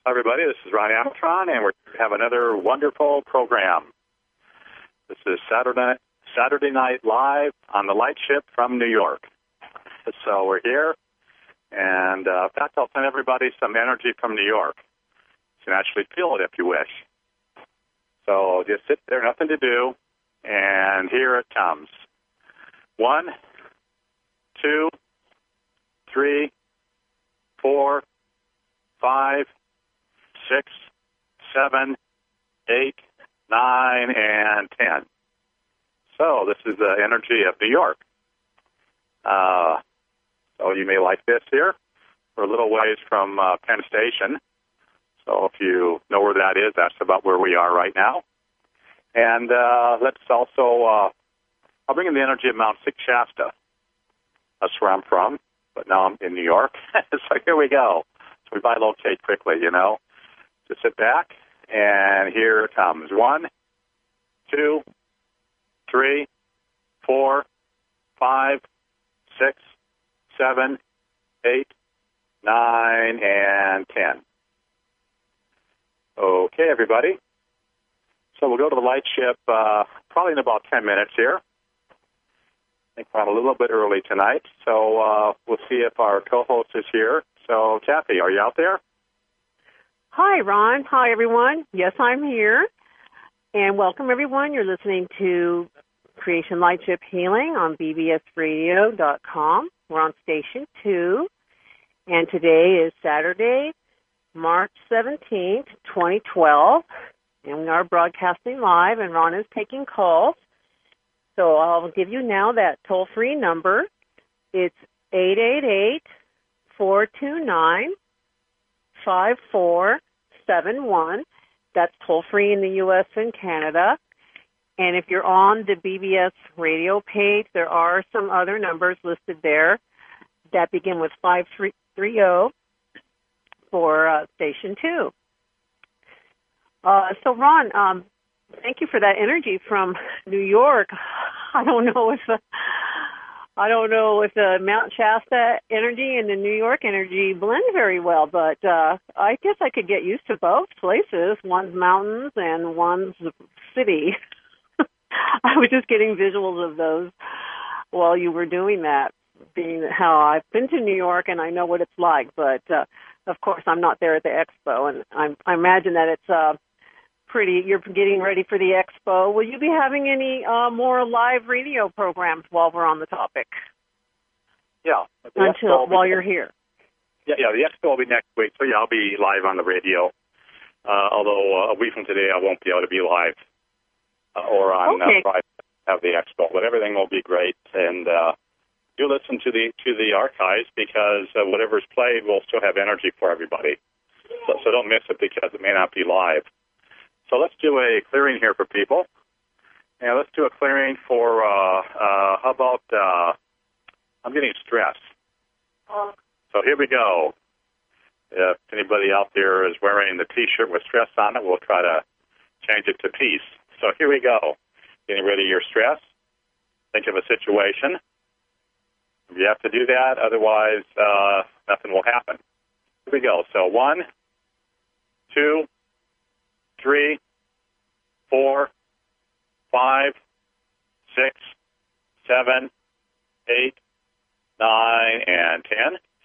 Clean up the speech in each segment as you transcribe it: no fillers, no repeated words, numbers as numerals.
Hi, everybody. This is Ron Amatron, and we have another wonderful program. This is Saturday Night Live on the Light Ship from New York. So we're here, and in fact, I'll send everybody some energy from New York. You can actually feel it if you wish. So just sit there, nothing to do, and here it comes. 1, 2, 3, 4, 5, 6, 7, 8, 9, and 10. So this is the energy of New York. So you may like this here. We're a little ways from Penn Station. So if you know where that is, that's about where we are right now. And let's also, I'll bring in the energy of Mount Six Shasta. That's where I'm from, but now I'm in New York. So here we go. So we bilocate quickly, you know. Just sit back, and here it comes. 1, 2, 3, 4, 5, 6, 7, 8, 9, and 10. Okay, everybody. So we'll go to the light ship probably in about 10 minutes here. I think we're on a little bit early tonight, so we'll see if our co-host is here. So, Kathy, are you out there? Hi, Ron. Hi, everyone. Yes, I'm here. And welcome, everyone. You're listening to Creation Lightship Healing on bbsradio.com. We're on Station 2. And today is Saturday, March 17th, 2012. And we are broadcasting live, and Ron is taking calls. So I'll give you now that toll-free number. It's 888-429-5471. That's toll-free in the U.S. and Canada. And if you're on the BBS radio page, there are some other numbers listed there that begin with 530 for Station 2. So, Ron, thank you for that energy from New York. I don't know if the Mount Shasta energy and the New York energy blend very well, but I guess I could get used to both places. One's mountains and one's city. I was just getting visuals of those while you were doing that, being how I've been to New York and I know what it's like, but of course I'm not there at the expo, and I imagine that it's you're getting ready for the expo. Will you be having any more live radio programs while we're on the topic? Yeah. While you're here. Yeah, the expo will be next week, so yeah, I'll be live on the radio. Although a week from today I won't be able to be live or on Friday have the expo, but everything will be great. And do listen to the archives, because whatever's played will still have energy for everybody. So don't miss it, because it may not be live. So let's do a clearing here for people. And let's do a clearing for, how about, I'm getting stress. So here we go. If anybody out there is wearing the T-shirt with stress on it, we'll try to change it to peace. So here we go. Getting rid of your stress. Think of a situation. You have to do that, otherwise nothing will happen. Here we go. So 1, 2, 3, 4, 5, 6, 7, 8, 9, and 10.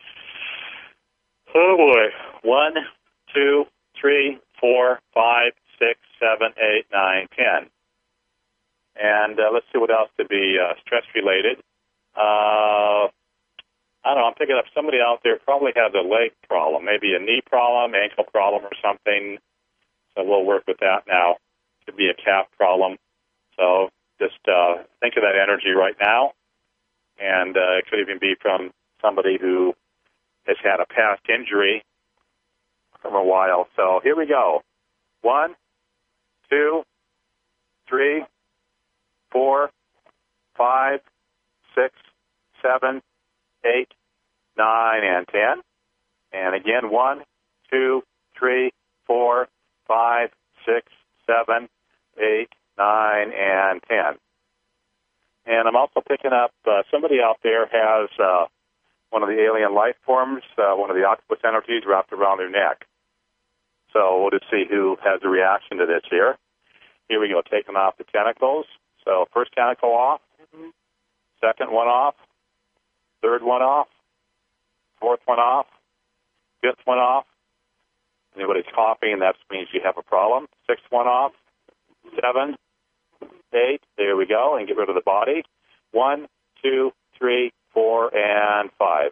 Oh boy. 1, 2, 3, 4, 5, 6, 7, 8, 9, 10. And let's see what else could be stress-related. I don't know, I'm picking up somebody out there probably has a leg problem, maybe a knee problem, ankle problem or something. So we'll work with that now. Could be a calf problem. So just think of that energy right now. And it could even be from somebody who has had a past injury from a while. So here we go. 1, 2, 3, 4, 5, 6, 7, 8, 9, and 10. And again, 1, 2, 3, 4, 5, 6, 7, 8, 9, and 10. And I'm also picking up somebody out there has one of the alien life forms, one of the octopus energies wrapped around their neck. So we'll just see who has a reaction to this here. Here we go, taking off the tentacles. So first tentacle off, second one off, third one off, fourth one off, fifth one off. Anybody's coughing, that means you have a problem. Sixth one off, 7, 8, there we go, and get rid of the body. 1, 2, 3, 4, and 5.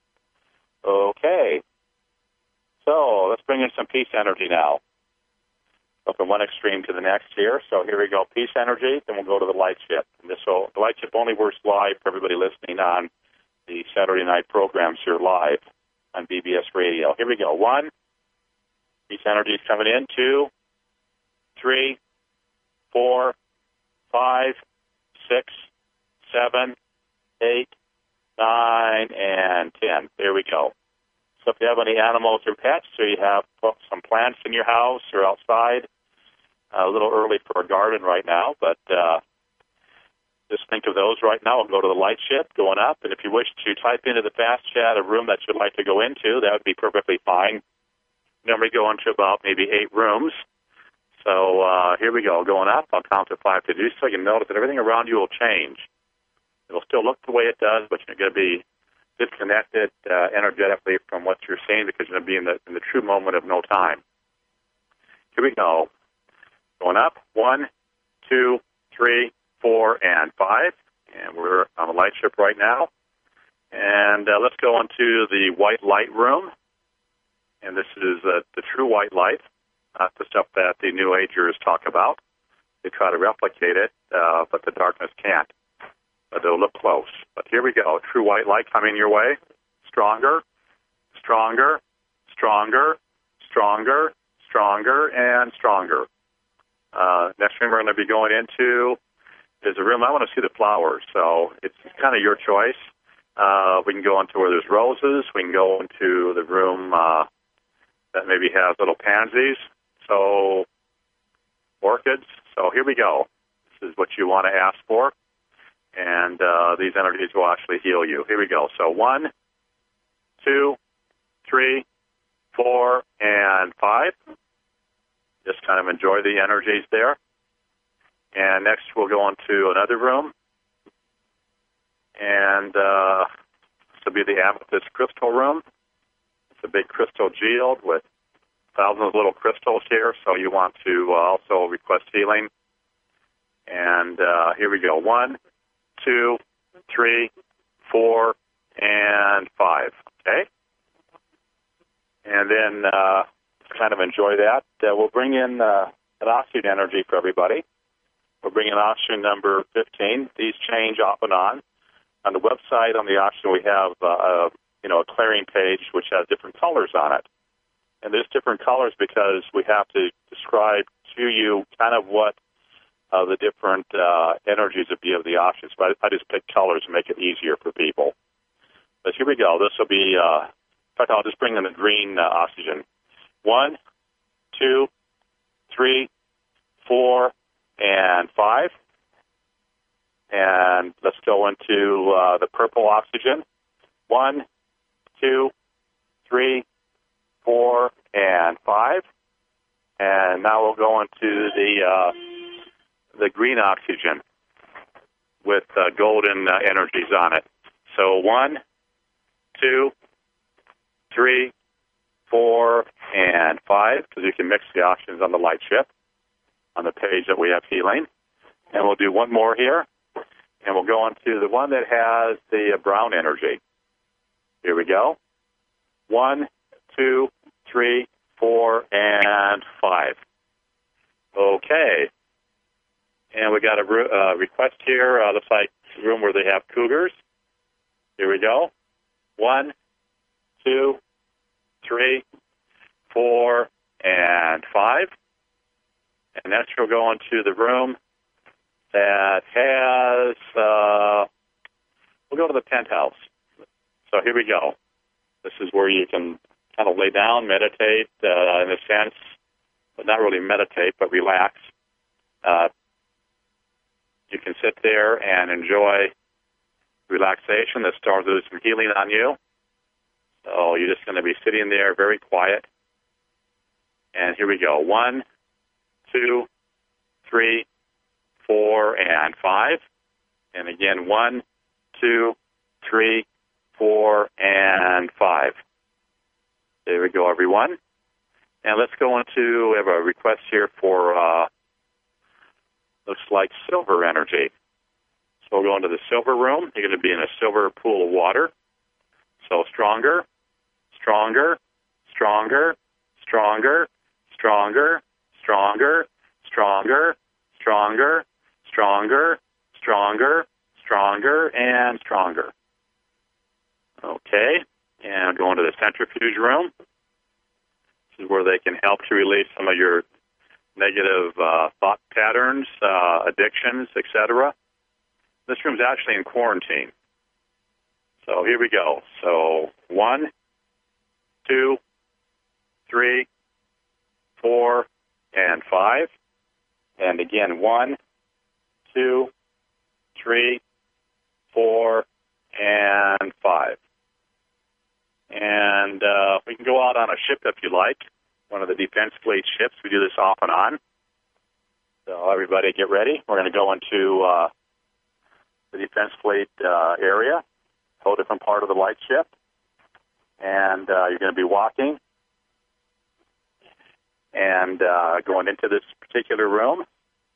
Okay. So let's bring in some peace energy now. Go from one extreme to the next here. So here we go, peace energy. Then we'll go to the light ship. And the light ship only works live for everybody listening on the Saturday night programs here live on BBS Radio. Here we go. 1, peace energy is coming in. 2, 3, 4, 5, 6, 7, 8, 9, and 10. There we go. So if you have any animals or pets, or you have some plants in your house or outside, a little early for a garden right now, but just think of those right now. We'll go to the light ship going up, and if you wish to type into the fast chat a room that you'd like to go into, that would be perfectly fine. Normally go into about maybe 8 rooms. So here we go, going up. I'll count to 5 to do so. You notice that everything around you will change. It'll still look the way it does, but you're going to be disconnected energetically from what you're seeing because you're going to be in the true moment of no time. Here we go. Going up. 1, 2, 3, 4, and 5. And we're on the light ship right now. And let's go into the white light room. And this is the true white light, not the stuff that the New Agers talk about. They try to replicate it, but the darkness can't. But they'll look close. But here we go. True white light coming your way. Stronger, stronger, stronger, stronger, stronger, and stronger. Next room we're going to be going into is a room. I want to see the flowers, so it's kind of your choice. We can go into where there's roses. We can go into the room that maybe has little pansies, so orchids. So here we go. This is what you want to ask for, and these energies will actually heal you. Here we go. So 1, 2, 3, 4, and 5. Just kind of enjoy the energies there. And next we'll go into another room. And this will be the amethyst crystal room. It's a big crystal geode with thousands of little crystals here, so you want to also request healing. And here we go. 1, 2, 3, 4, and 5. Okay? And then kind of enjoy that. We'll bring in an oxygen energy for everybody. We'll bring in oxygen number 15. These change off and on. On the website, on the oxygen, we have a clearing page which has different colors on it. And there's different colors because we have to describe to you kind of what the different energies would be of the oxygen. So I just pick colors to make it easier for people. But here we go. This will be, in fact, I'll just bring in the green oxygen. 1, 2, 3, 4, and 5. And let's go into the purple oxygen. 1, 2, 3, 4, and 5. And now we'll go into the green oxygen with golden energies on it. So 1, 2, 3, 4, and 5, because you can mix the oxygens on the light ship on the page that we have healing. And we'll do one more here, and we'll go on to the one that has the brown energy. Here we go. 1, 2, 3, 4, and 5. Okay. And we got a request here. Looks like a room where they have cougars. Here we go. 1, 2, 3, 4, and 5. And next we'll go into the room that has, we'll go to the penthouse. So here we go. This is where you can kind of lay down, meditate, in a sense, but not really meditate, but relax. You can sit there and enjoy relaxation. The stars will do some healing on you. So you're just going to be sitting there very quiet. And here we go. 1, 2, 3, 4, and 5. And again, 1, 2, 3, 4, and 5. There we go, everyone. And let's go into, we have a request here for, looks like silver energy. So we'll go into the silver room. You're going to be in a silver pool of water. So stronger, stronger, stronger, stronger, stronger, stronger, stronger, stronger, stronger, stronger, stronger, and stronger. Okay, and go into the centrifuge room. This is where they can help to release some of your negative thought patterns, addictions, etc. This room's actually in quarantine. So here we go. So 1, 2, 3, 4, and 5. And again, 1, 2, 3, 4, and 5. And we can go out on a ship if you like, one of the Defense Fleet ships. We do this off and on. So everybody get ready. We're going to go into the Defense Fleet area, a whole different part of the light ship. And you're going to be walking and going into this particular room.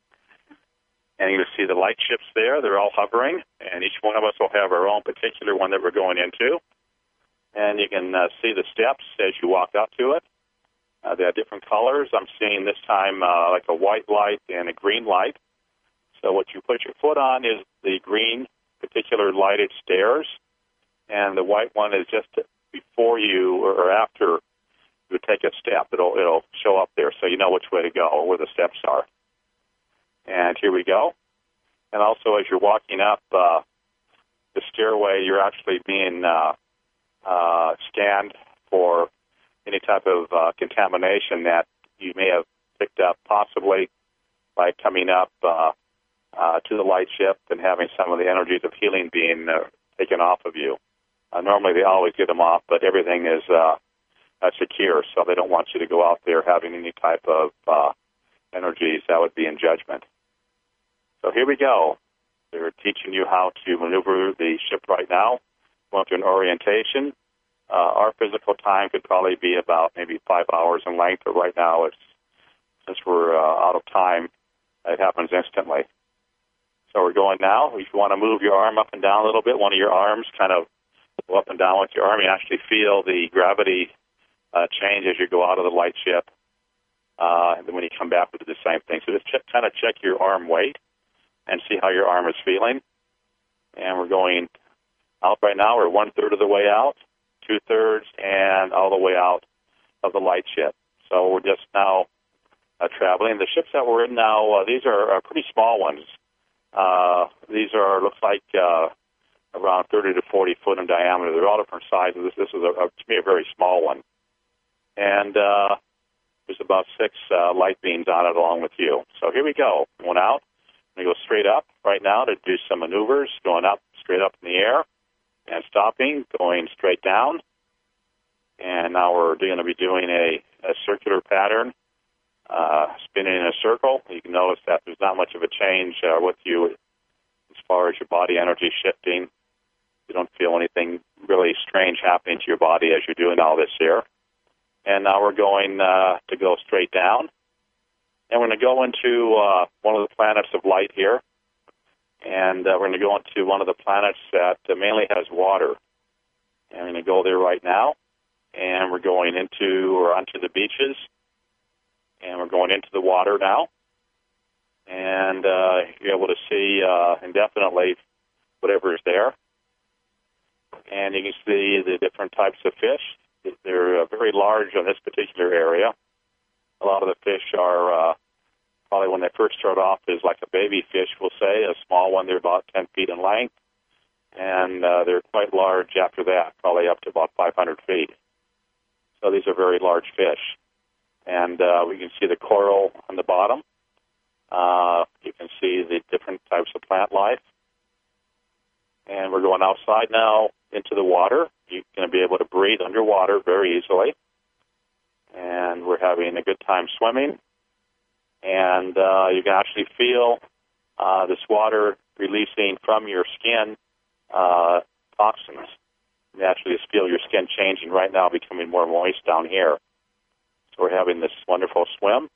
And you're going to see the light ships there. They're all hovering. And each one of us will have our own particular one that we're going into. And you can see the steps as you walk up to it. They have different colors. I'm seeing this time like a white light and a green light. So what you put your foot on is the green particular lighted stairs, and the white one is just before you or after you take a step. It'll show up there so you know which way to go, where the steps are. And here we go. And also as you're walking up the stairway, you're actually being scanned for any type of contamination that you may have picked up, possibly by coming up to the light ship and having some of the energies of healing being taken off of you. Normally they always get them off, but everything is secure, so they don't want you to go out there having any type of energies that would be in judgment. So here we go. They're teaching you how to maneuver the ship right now, going through an orientation. Our physical time could probably be about maybe 5 hours in length, but right now, since we're out of time, it happens instantly. So we're going now. If you want to move your arm up and down a little bit, one of your arms kind of go up and down with your arm. You actually feel the gravity change as you go out of the light ship. And then when you come back, we do the same thing. So just kind of check your arm weight and see how your arm is feeling. And we're going out right now. We're 1/3 of the way out, 2/3, and all the way out of the light ship. So we're just now traveling. The ships that we're in now, these are pretty small ones. These are, looks like, around 30 to 40 foot in diameter. They're all different sizes. This is, to me, a very small one. And there's about 6 light beams on it along with you. So here we go. Going out. We go straight up right now to do some maneuvers, going up, straight up in the air, and stopping, going straight down. And now we're going to be doing a circular pattern, spinning in a circle. You can notice that there's not much of a change with you as far as your body energy shifting. You don't feel anything really strange happening to your body as you're doing all this here. And now we're going to go straight down. And we're going to go into one of the planets of light here. And we're going to go into one of the planets that mainly has water. And we're going to go there right now. And we're going onto the beaches. And we're going into the water now. And you're able to see indefinitely whatever is there. And you can see the different types of fish. They're very large on this particular area. A lot of the fish are probably when they first start off is like a baby fish, we'll say, a small one. They're about 10 feet in length. And they're quite large after that, probably up to about 500 feet. So these are very large fish. And we can see the coral on the bottom. You can see the different types of plant life. And we're going outside now into the water. You're going to be able to breathe underwater very easily. And we're having having a good time swimming. And you can actually feel this water releasing from your skin toxins. You actually just feel your skin changing right now, becoming more moist down here. So we're having this wonderful swim.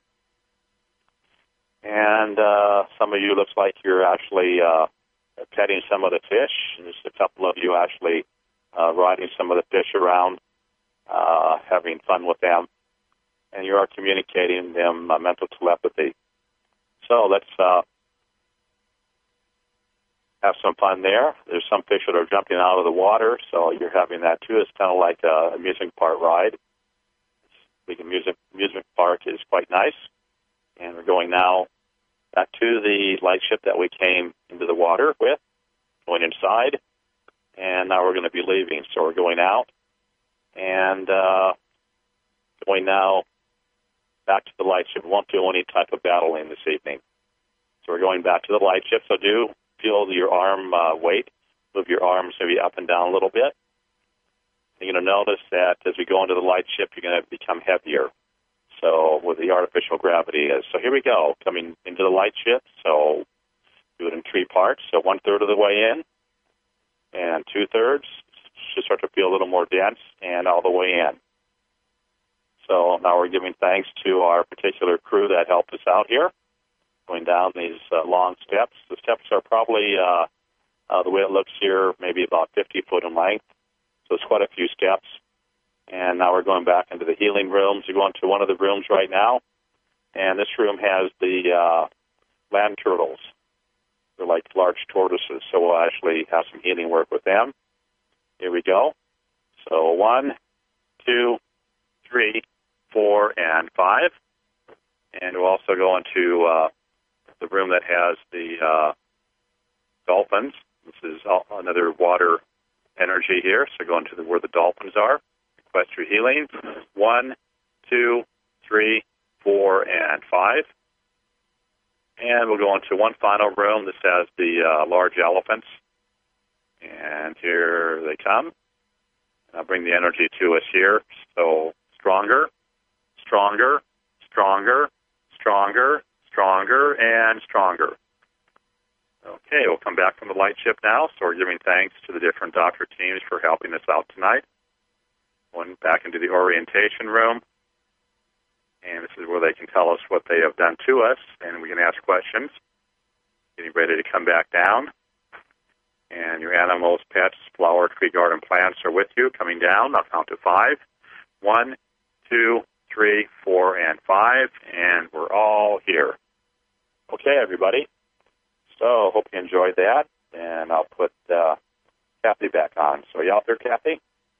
And some of you looks like you're actually petting some of the fish. And there's a couple of you actually riding some of the fish around, having fun with them. And you are communicating them mental telepathy. So let's have some fun there. There's some fish that are jumping out of the water, so you're having that too. It's kind of like an amusement park ride. The amusement park is quite nice. And we're going now back to the lightship that we came into the water with, going inside. And now we're going to be leaving. So we're going out and going now back to the lightship. We won't do any type of battling this evening. So we're going back to the lightship. So do feel your arm weight. Move your arms maybe up and down a little bit. You're going to notice that as we go into the lightship, you're going to become heavier. So with the artificial gravity. So here we go, coming into the lightship. So do it in 3 parts. So 1/3 of the way in, and 2/3 should start to feel a little more dense, and all the way in. So now we're giving thanks to our particular crew that helped us out here, going down these long steps. The steps are probably, the way it looks here, maybe about 50 foot in length. So it's quite a few steps. And now we're going back into the healing rooms. We're going to one of the rooms right now. And this room has the land turtles. They're like large tortoises. So we'll actually have some healing work with them. Here we go. So 1, 2, 3, 4, and 5. And we'll also go into the room that has the dolphins. This is another water energy here. So go into where the dolphins are. Request your healing. 1, 2, 3, 4, and 5. And we'll go into one final room. This has the large elephants. And here they come. I'll bring the energy to us here. So stronger, stronger, stronger, stronger, stronger, and stronger. Okay, we'll come back from the lightship now. So we're giving thanks to the different doctor teams for helping us out tonight. Going back into the orientation room. And this is where they can tell us what they have done to us, and we can ask questions. Getting ready to come back down. And your animals, pets, flower, tree, garden, plants are with you, coming down. I'll count to 5. 1, 2, 3, 4, and 5, and we're all here. Okay, everybody. So hope you enjoyed that, and I'll put Kathy back on. So are you out there, Kathy?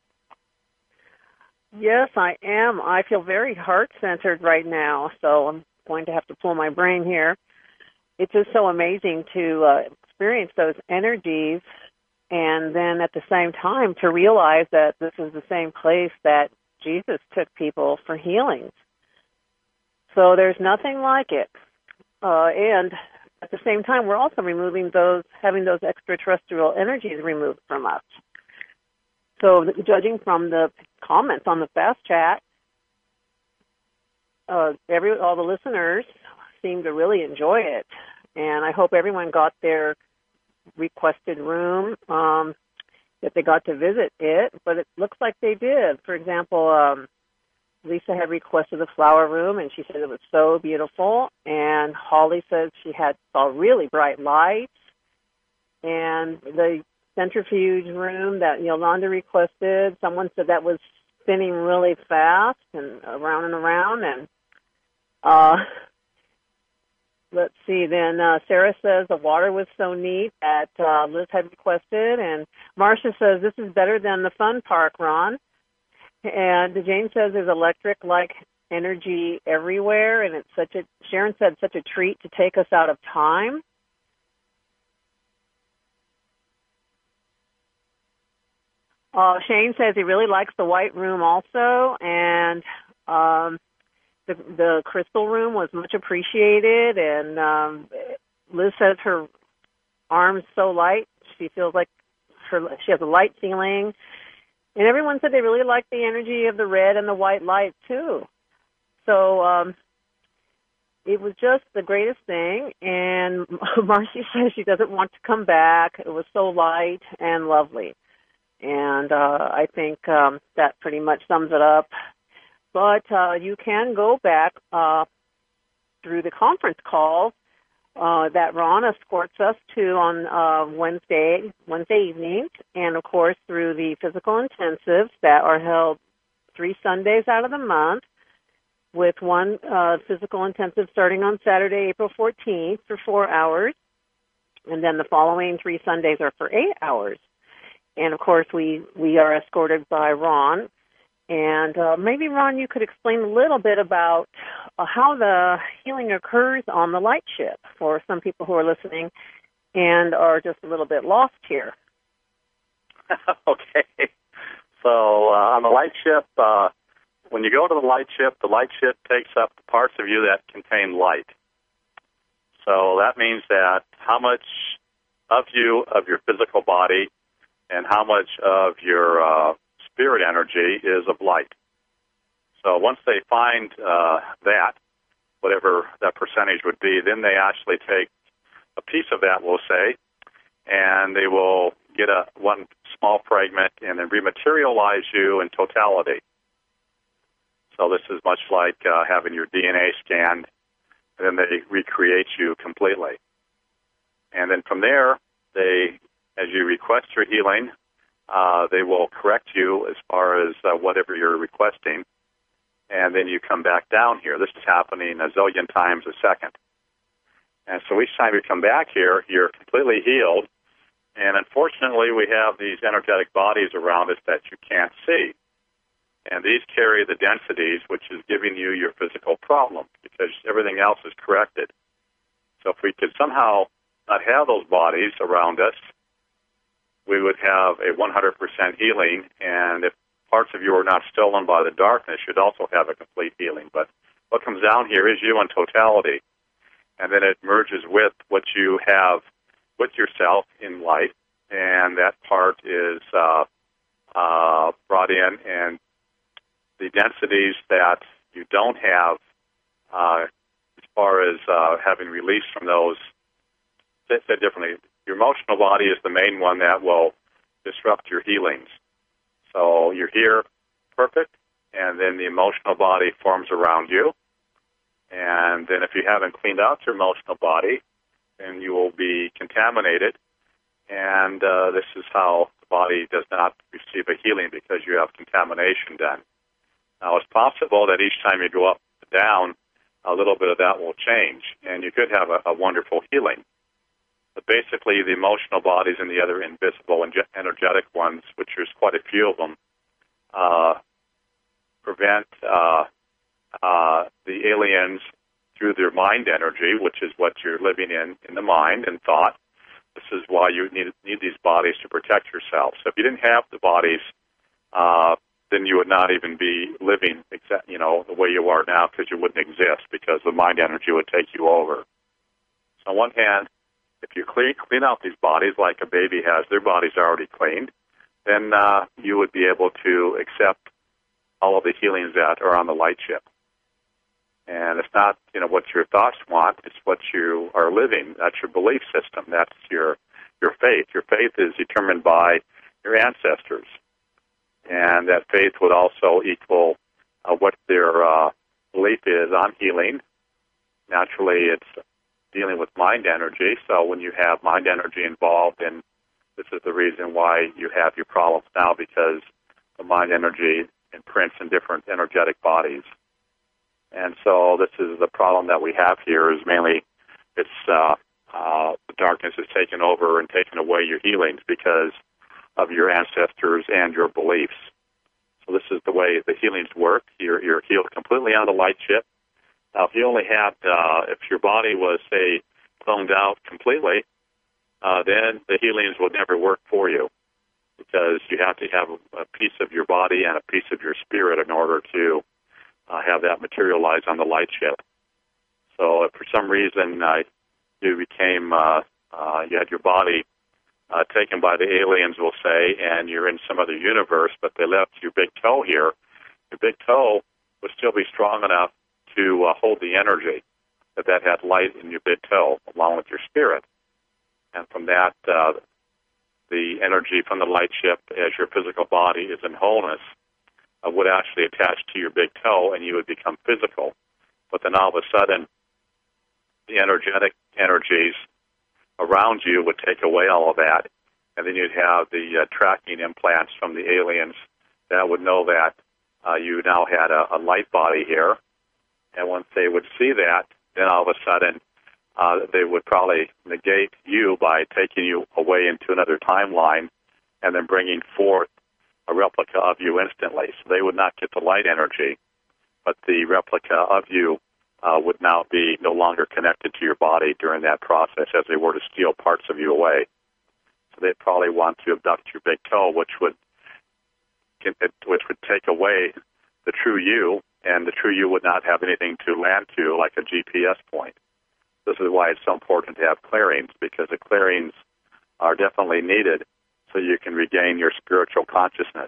Yes, I am. I feel very heart-centered right now, so I'm going to have to pull my brain here. It's just so amazing to experience those energies and then at the same time to realize that this is the same place that Jesus took people for healings. So there's nothing like it. And at the same time, we're also having those extraterrestrial energies removed from us. So judging from the comments on the fast chat, all the listeners seem to really enjoy it. And I hope everyone got their requested room, that they got to visit it, but it looks like they did. For example, Lisa had requested the flower room, and she said it was so beautiful. And Holly says she saw really bright lights. And the centrifuge room that Yolanda requested, someone said that was spinning really fast and around. And let's see, then Sarah says the water was so neat that Liz had requested. And Marcia says, this is better than the fun park, Ron. And Jane says there's electric-like energy everywhere, and Sharon said, such a treat to take us out of time. Shane says he really likes the white room also, and the crystal room was much appreciated, and Liz says her arm's so light, she feels like she has a light feeling. And everyone said they really liked the energy of the red and the white light, too. So it was just the greatest thing, and Marcy says she doesn't want to come back. It was so light and lovely, and I think that pretty much sums it up. But you can go back through the conference calls that Ron escorts us to on Wednesday evenings, and of course through the physical intensives that are held 3 Sundays out of the month, with one physical intensive starting on Saturday, April 14th for 4 hours, and then the following 3 Sundays are for 8 hours. And of course we are escorted by Ron. And maybe, Ron, you could explain a little bit about how the healing occurs on the light ship for some people who are listening and are just a little bit lost here. Okay. So on the light ship, when you go to the light ship takes up the parts of you that contain light. So that means that how much of you, of your physical body, and how much of your spirit energy is of light. So once they find that, whatever that percentage would be, then they actually take a piece of that, we'll say, and they will get one small fragment and then rematerialize you in totality. So this is much like having your DNA scanned, and then they recreate you completely. And then from there, as you request your healing, they will correct you as far as whatever you're requesting, and then you come back down here. This is happening a zillion times a second. And so each time you come back here, you're completely healed, and unfortunately we have these energetic bodies around us that you can't see. And these carry the densities, which is giving you your physical problem, because everything else is corrected. So if we could somehow not have those bodies around us, we would have a 100% healing, and if parts of you are not stolen by the darkness, you'd also have a complete healing. But what comes down here is you in totality, and then it merges with what you have with yourself in light, and that part is brought in, and the densities that you don't have as far as having release from those, said differently, your emotional body is the main one that will disrupt your healings. So you're here perfect, and then the emotional body forms around you. And then if you haven't cleaned out your emotional body, then you will be contaminated. And this is how the body does not receive a healing, because you have contamination done. Now, it's possible that each time you go up and down, a little bit of that will change, and you could have a wonderful healing. But basically, the emotional bodies and the other invisible and energetic ones, which there's quite a few of them, prevent the aliens through their mind energy, which is what you're living in the mind and thought. This is why you need these bodies to protect yourself. So if you didn't have the bodies, then you would not even be living the way you are now, because you wouldn't exist, because the mind energy would take you over. So on one hand, if you clean out these bodies like a baby has their bodies already cleaned, then you would be able to accept all of the healings that are on the light ship. And it's not, what your thoughts want, it's what you are living. That's your belief system. That's your faith. Your faith is determined by your ancestors. And that faith would also equal what their belief is on healing. Naturally, it's dealing with mind energy. So when you have mind energy involved, and this is the reason why you have your problems now, because the mind energy imprints in different energetic bodies. And so this is the problem that we have here, is mainly it's the darkness has taken over and taken away your healings because of your ancestors and your beliefs. So this is the way the healings work. You're healed completely on the light ship. Now, if you only had, if your body was, say, cloned out completely, then the healings would never work for you, because you have to have a piece of your body and a piece of your spirit in order to have that materialize on the light ship. So if for some reason you became, you had your body taken by the aliens, we'll say, and you're in some other universe, but they left your big toe here, your big toe would still be strong enough to hold the energy, that had light in your big toe along with your spirit. And from that, the energy from the light ship, as your physical body is in wholeness, would actually attach to your big toe, and you would become physical. But then all of a sudden, the energetic energies around you would take away all of that, and then you'd have the tracking implants from the aliens that would know that you now had a light body here. And once they would see that, then all of a sudden, they would probably negate you by taking you away into another timeline and then bringing forth a replica of you instantly. So they would not get the light energy, but the replica of you would now be no longer connected to your body during that process as they were to steal parts of you away. So they'd probably want to abduct your big toe, which would take away the true you, and the true you would not have anything to land to like a GPS point. This is why it's so important to have clearings, because the clearings are definitely needed so you can regain your spiritual consciousness.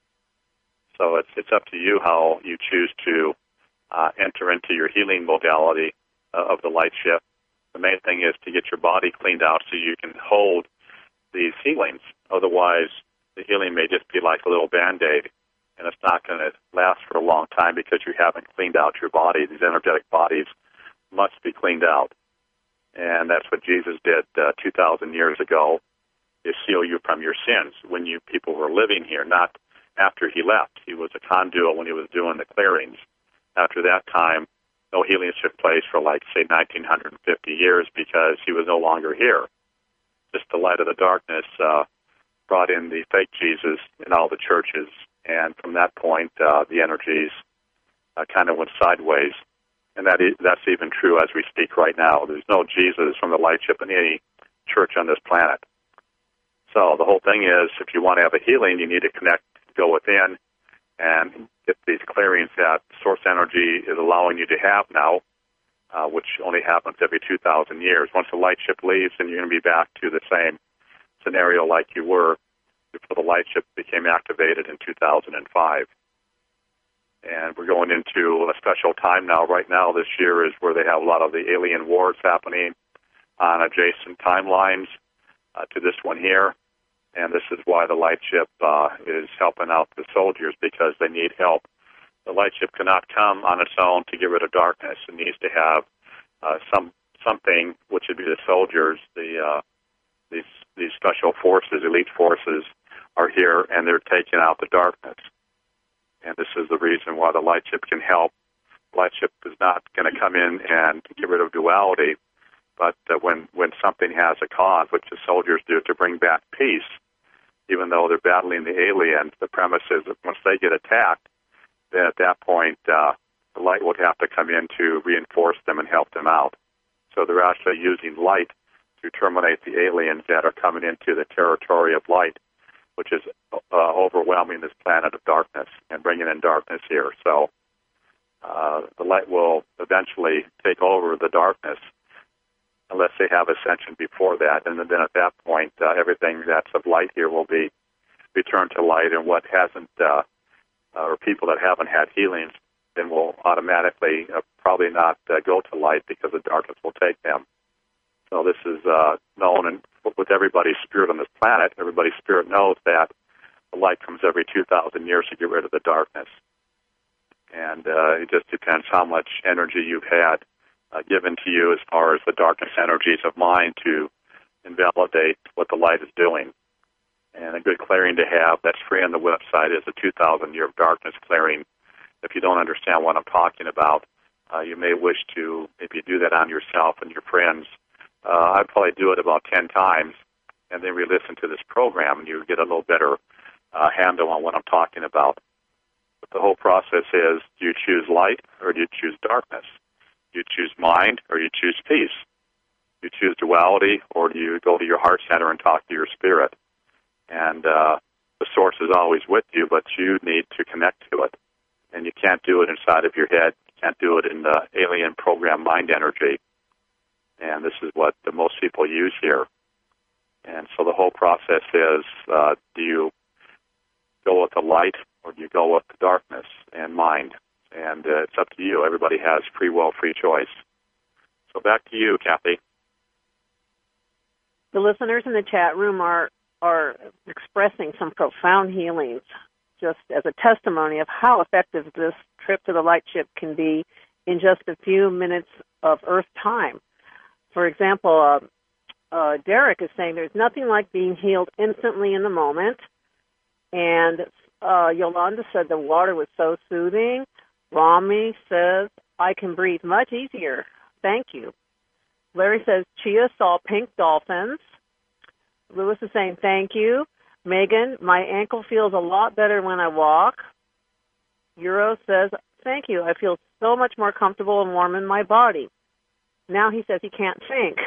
So it's up to you how you choose to enter into your healing modality of the light shift. The main thing is to get your body cleaned out so you can hold these healings. Otherwise, the healing may just be like a little Band-Aid, and it's not going to last for a long time because you haven't cleaned out your body. These energetic bodies must be cleaned out. And that's what Jesus did 2,000 years ago, to seal you from your sins when you people were living here, not after he left. He was a conduit when he was doing the clearings. After that time, no healings took place for, like, say, 1,950 years because he was no longer here. Just the light of the darkness brought in the fake Jesus in all the churches, and from that point, the energies kind of went sideways. And that's even true as we speak right now. There's no Jesus from the light ship in any church on this planet. So the whole thing is, if you want to have a healing, you need to connect, go within, and get these clearings that source energy is allowing you to have now, which only happens every 2,000 years. Once the light ship leaves, then you're going to be back to the same scenario like you were before the light ship became activated in 2005. And we're going into a special time now. Right now, this year is where they have a lot of the alien wars happening on adjacent timelines to this one here. And this is why the light ship is helping out the soldiers, because they need help. The light ship cannot come on its own to get rid of darkness. It needs to have something, which would be the soldiers. These special forces, elite forces, are here, and they're taking out the darkness. And this is the reason why the light ship can help. The light ship is not going to come in and get rid of duality, but when something has a cause, which the soldiers do, to bring back peace, even though they're battling the aliens, the premise is that once they get attacked, then at that point, the light would have to come in to reinforce them and help them out. So they're actually using light to terminate the aliens that are coming into the territory of light, which is overwhelming this planet of darkness and bringing in darkness here. So the light will eventually take over the darkness unless they have ascension before that. And then at that point, everything that's of light here will be returned to light, and what hasn't, or people that haven't had healings, then will automatically probably not go to light because the darkness will take them. So this is known, and with everybody's spirit on this planet, everybody's spirit knows that the light comes every 2,000 years to get rid of the darkness. And it just depends how much energy you've had given to you as far as the darkness energies of mind to invalidate what the light is doing. And a good clearing to have that's free on the website is a 2,000-year of darkness clearing. If you don't understand what I'm talking about, you may wish to maybe do that on yourself and your friends. I'd probably do it about 10 times and then re-listen to this program, and you get a little better handle on what I'm talking about. But the whole process is, do you choose light or do you choose darkness? Do you choose mind or do you choose peace? Do you choose duality or do you go to your heart center and talk to your spirit? And the source is always with you, but you need to connect to it. And you can't do it inside of your head. You can't do it in the alien program mind energy. And this is what the most people use here. And so the whole process is, do you go with the light or do you go with the darkness and mind? And it's up to you. Everybody has free will, free choice. So back to you, Kathy. The listeners in the chat room are expressing some profound healings, just as a testimony of how effective this trip to the light ship can be in just a few minutes of Earth time. For example, Derek is saying there's nothing like being healed instantly in the moment. And Yolanda said the water was so soothing. Rami says, I can breathe much easier. Thank you. Larry says, Chia saw pink dolphins. Lewis is saying, thank you. Megan, my ankle feels a lot better when I walk. Euro says, thank you. I feel so much more comfortable and warm in my body. Now he says he can't think.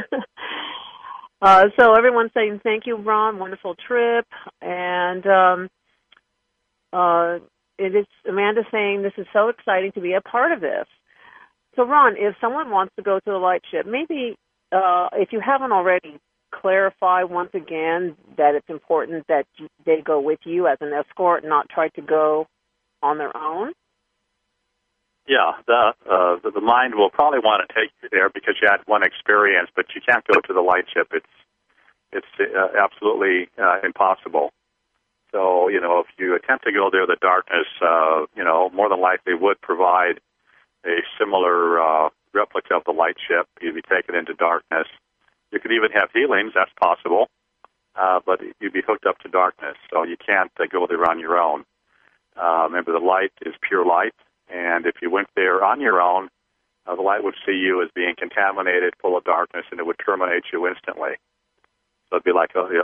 So everyone's saying, thank you, Ron. Wonderful trip. And it is Amanda saying, this is so exciting to be a part of this. So, Ron, if someone wants to go to the light ship, maybe if you haven't already, clarify once again that it's important that they go with you as an escort, not try to go on their own. Yeah, the mind will probably want to take you there because you had one experience, but you can't go to the light ship. It's absolutely impossible. So, if you attempt to go there, the darkness, more than likely would provide a similar replica of the light ship. You'd be taken into darkness. You could even have healings, that's possible, but you'd be hooked up to darkness, so you can't go there on your own. Remember, the light is pure light, and if you went there on your own, the light would see you as being contaminated, full of darkness, and it would terminate you instantly. So it'd be like a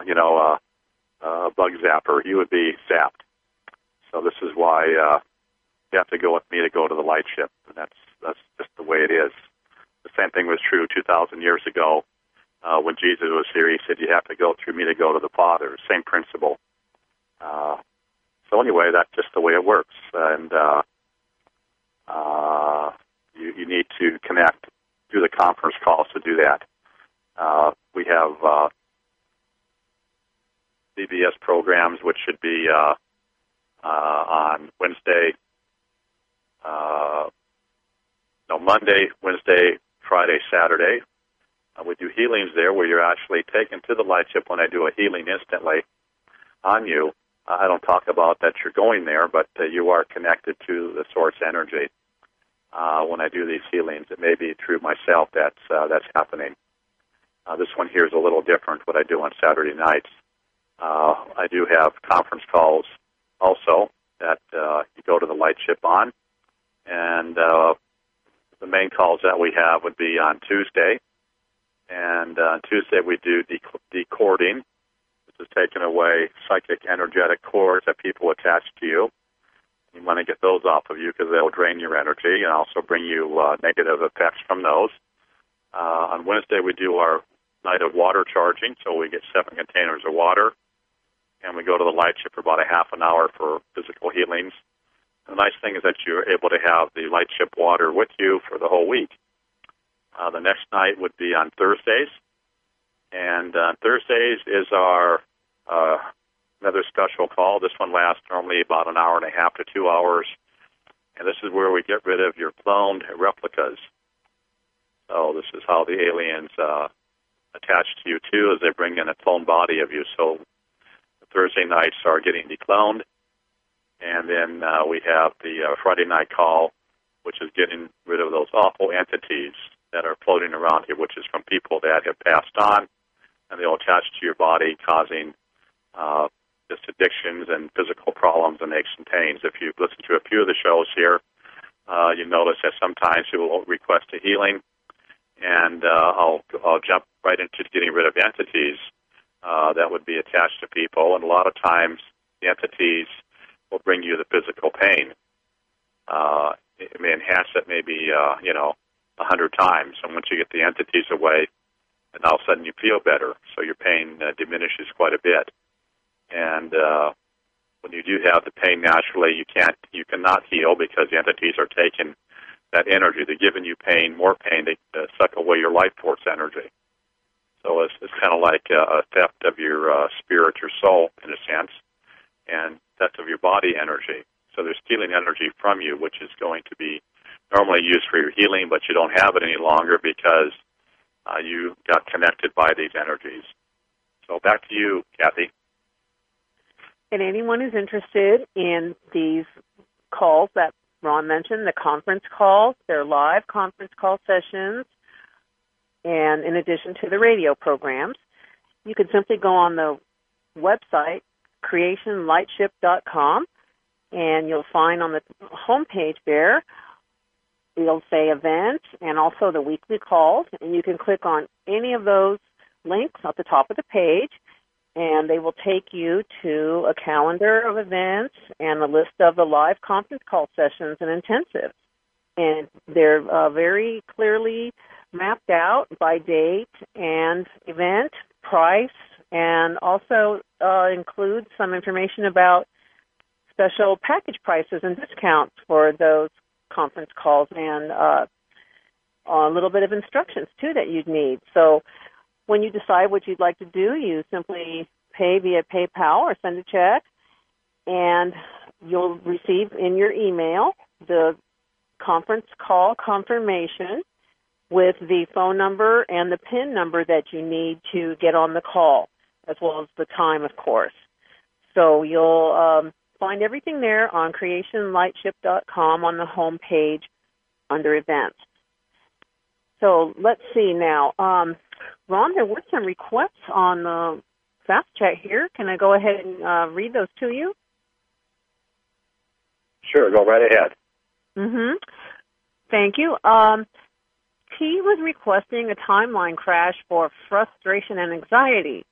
bug zapper. You would be zapped. So this is why you have to go with me to go to the light ship, and that's just the way it is. The same thing was true 2,000 years ago. When Jesus was here, he said, you have to go through me to go to the Father. Same principle. So anyway, that's just the way it works. And you need to connect through the conference calls to do that. We have CBS programs, which should be on Monday, Wednesday, Friday, Saturday. We do healings there where you're actually taken to the light ship when I do a healing instantly on you. I don't talk about that you're going there, but you are connected to the source energy. When I do these healings, it may be through myself that's happening. This one here is a little different, what I do on Saturday nights. I do have conference calls also that you go to the light ship on, and the main calls that we have would be on Tuesday. And on Tuesday we do decording. This is taking away psychic energetic cords that people attach to you. You want to get those off of you because they'll drain your energy and also bring you negative effects from those. On Wednesday we do our night of water charging, so we get 7 containers of water, and we go to the light ship for about a half an hour for physical healings. The nice thing is that you're able to have the light ship water with you for the whole week. The next night would be on Thursdays, and Thursdays is our another special call. This one lasts normally about an hour and a half to 2 hours, and this is where we get rid of your cloned replicas. So this is how the aliens attach to you, too, as they bring in a cloned body of you. So the Thursday nights are getting decloned, and then we have the Friday night call, which is getting rid of those awful entities that are floating around here, which is from people that have passed on, and they'll attach to your body, causing just addictions and physical problems and aches and pains. If you've listened to a few of the shows here, you notice that sometimes you will request a healing, and I'll jump right into getting rid of entities that would be attached to people, and a lot of times the entities will bring you the physical pain. It may enhance it maybe, 100 times, and once you get the entities away, and all of a sudden you feel better, so your pain diminishes quite a bit. And when you do have the pain naturally, you cannot heal because the entities are taking that energy. They're giving you pain, more pain. They suck away your life force energy. So it's kind of like a theft of your spirit, your soul, in a sense, and theft of your body energy. So they're stealing energy from you, which is going to be normally used for your healing, but you don't have it any longer because you got connected by these energies. So back to you, Kathy. And anyone who's interested in these calls that Ron mentioned, the conference calls, they're live conference call sessions, and in addition to the radio programs, you can simply go on the website, creationlightship.com, and you'll find on the homepage there, it'll say events and also the weekly calls, and you can click on any of those links at the top of the page, and they will take you to a calendar of events and a list of the live conference call sessions and intensives. And they're very clearly mapped out by date and event, price, and also include some information about special package prices and discounts for those conference calls, and a little bit of instructions, too, that you'd need. So when you decide what you'd like to do, you simply pay via PayPal or send a check, and you'll receive in your email the conference call confirmation with the phone number and the PIN number that you need to get on the call, as well as the time, of course. So you'll find everything there on creationlightship.com on the home page under events. So let's see now. Ron, there were some requests on the Fast Chat here. Can I go ahead and read those to you? Sure, go right ahead. Mm-hmm. Thank you. T was requesting a timeline crash for frustration and anxiety.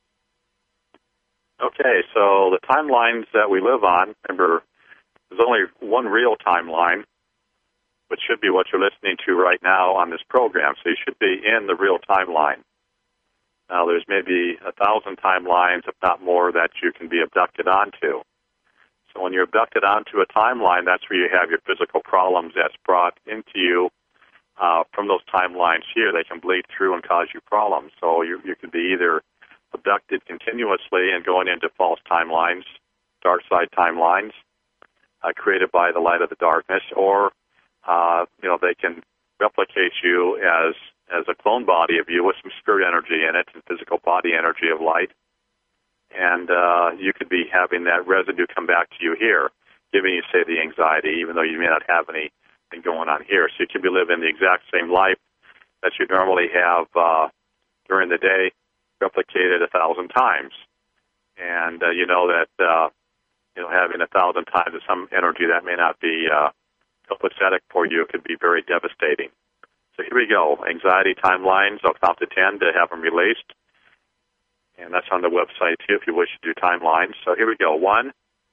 Okay, so the timelines that we live on, remember, there's only one real timeline, which should be what you're listening to right now on this program. So you should be in the real timeline. Now, there's maybe 1,000 timelines, if not more, that you can be abducted onto. So when you're abducted onto a timeline, that's where you have your physical problems that's brought into you from those timelines here. They can bleed through and cause you problems. So you could be either abducted continuously and going into false timelines, dark side timelines, created by the light of the darkness, or they can replicate you as a clone body of you with some spirit energy in it and physical body energy of light. And you could be having that residue come back to you here, giving you, say, the anxiety, even though you may not have anything going on here. So you could be living the exact same life that you normally have during the day, replicated 1,000 times. And you know that having 1,000 times some energy that may not be copacetic for you could be very devastating. So here we go. Anxiety timelines. I'll count to 10 to have them released. And that's on the website, too, if you wish to do timelines. So here we go. 1,